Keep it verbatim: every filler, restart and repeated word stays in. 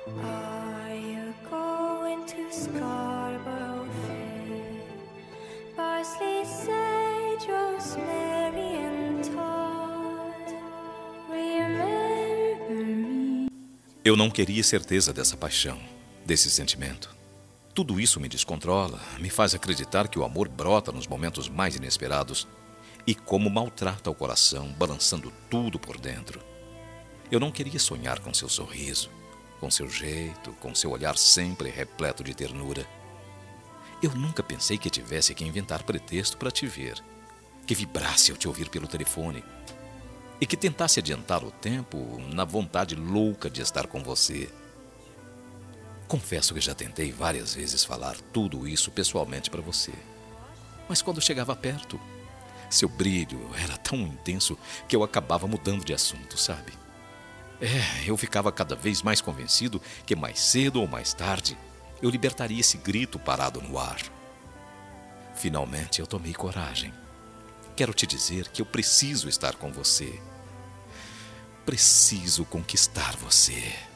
Are you going to Scarborough Fair? Parsley, sage, rosemary and thyme. Remember me. Eu não queria certeza dessa paixão, desse sentimento. Tudo isso me descontrola, me faz acreditar que o amor brota nos momentos mais inesperados e como maltrata o coração, balançando tudo por dentro. Eu não queria sonhar com seu sorriso, com seu jeito, com seu olhar sempre repleto de ternura. Eu nunca pensei que tivesse que inventar pretexto para te ver, que vibrasse ao te ouvir pelo telefone e que tentasse adiantar o tempo na vontade louca de estar com você. Confesso que já tentei várias vezes falar tudo isso pessoalmente para você. Mas quando chegava perto, seu brilho era tão intenso que eu acabava mudando de assunto, sabe? É, eu ficava cada vez mais convencido que mais cedo ou mais tarde eu libertaria esse grito parado no ar. Finalmente eu tomei coragem. Quero te dizer que eu preciso estar com você. Preciso conquistar você.